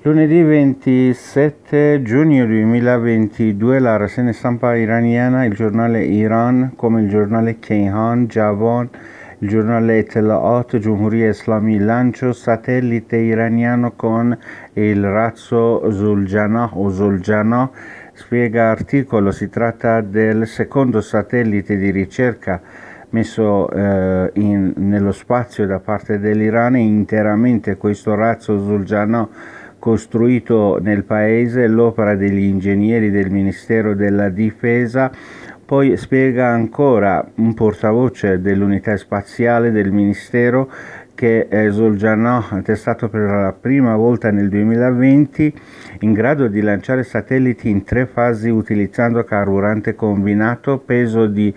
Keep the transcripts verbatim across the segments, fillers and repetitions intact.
Lunedì ventisette giugno duemilaventidue la rassegna stampa iraniana, il giornale Iran come il giornale Kayhan, Javan, il giornale Etellaat, Giumhuriya Islami, lancio satellite iraniano con il razzo Zuljanah o Zuljanah, spiega articolo, si tratta del secondo satellite di ricerca messo eh, in, nello spazio da parte dell'Iran, e interamente questo razzo Zuljanah costruito nel paese, l'opera degli ingegneri del Ministero della Difesa. Poi spiega ancora un portavoce dell'unità spaziale del Ministero che eh, Zuljanah è testato per la prima volta nel duemilaventi, in grado di lanciare satelliti in tre fasi utilizzando carburante combinato, peso di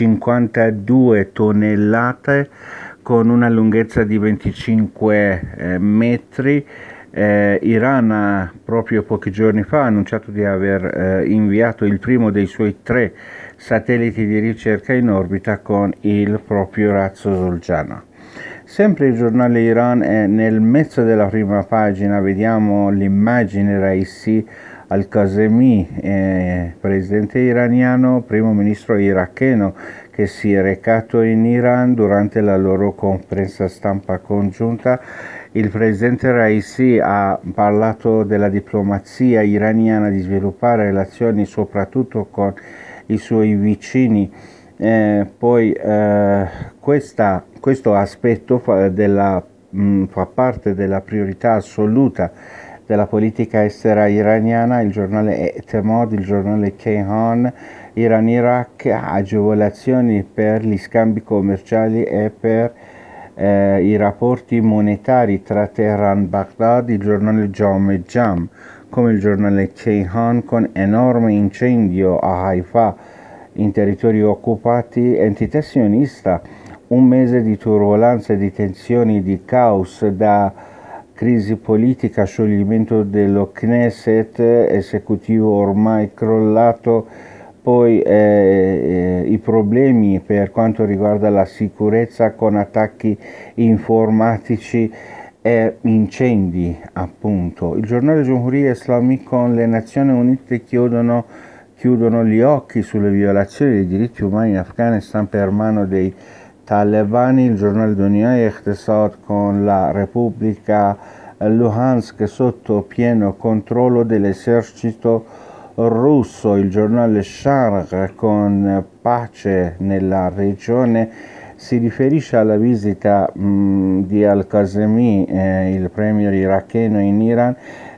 cinquantadue tonnellate, con una lunghezza di venticinque eh, metri. Eh, Iran proprio pochi giorni fa ha annunciato di aver eh, inviato il primo dei suoi tre satelliti di ricerca in orbita con il proprio razzo Zuljanah. Sempre il giornale Iran, è nel mezzo della prima pagina vediamo l'immagine Raisi al-Kazemi, eh, presidente iraniano, primo ministro iracheno, che si è recato in Iran durante la loro conferenza stampa congiunta. Il presidente Raisi ha parlato della diplomazia iraniana, di sviluppare relazioni soprattutto con i suoi vicini. Eh, poi eh, questa, questo aspetto fa, della, mh, fa parte della priorità assoluta della politica estera iraniana. Il giornale Etemad, il giornale Kayhan, Iran-Iraq, agevolazioni per gli scambi commerciali e per eh, i rapporti monetari tra Teheran e Baghdad, il giornale Jam Jam come il giornale Kayhan, con enorme incendio a Haifa in territori occupati, entità sionista, un mese di turbolenze, di tensioni, di caos, da crisi politica, scioglimento dello Knesset, esecutivo ormai crollato, poi eh, eh, i problemi per quanto riguarda la sicurezza con attacchi informatici e incendi, appunto. Il giornale Giumhuriya Islami, con le Nazioni Unite chiudono, chiudono gli occhi sulle violazioni dei diritti umani in Afghanistan per mano dei talebani. Il giornale Dunya Iqtisad, con la Repubblica Luhansk sotto pieno controllo dell'esercito russo. Il giornale Sharq, con pace nella regione, si riferisce alla visita mh, di al-Kazemi, eh, il premier iracheno in Iran,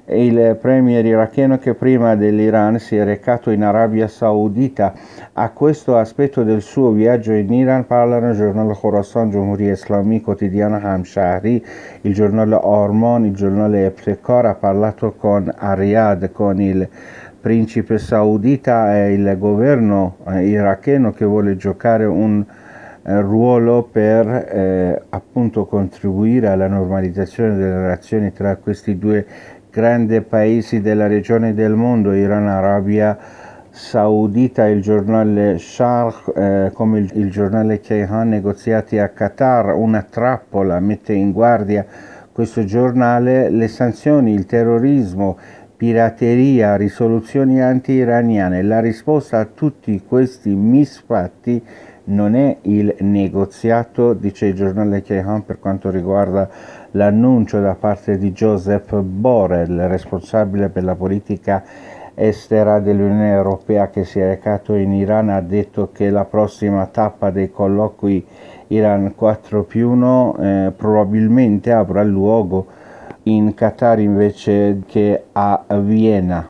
il premier iracheno che prima dell'Iran si è recato in Arabia Saudita. A questo aspetto del suo viaggio in Iran parlano il giornale Khorasan, Giumhuriya Islami, quotidiano Hamshahri, il giornale Ormon, il giornale Ebtekar. Ha parlato con a Riyadh con il principe saudita e il governo eh, iracheno, che vuole giocare un eh, ruolo per eh, appunto contribuire alla normalizzazione delle relazioni tra questi due grandi paesi della regione del mondo, Iran, Arabia Saudita. Il giornale Sharq, eh, come il, il giornale Kayhan, negoziati a Qatar, una trappola, mette in guardia questo giornale, le sanzioni, il terrorismo, pirateria, risoluzioni anti-iraniane. La risposta a tutti questi misfatti non è il negoziato, dice il giornale Kayhan, per quanto riguarda l'annuncio da parte di Joseph Borrell, responsabile per la politica estera dell'Unione Europea, che si è recato in Iran. Ha detto che la prossima tappa dei colloqui Iran quattro più uno eh, probabilmente avrà luogo in Qatar invece che a Vienna.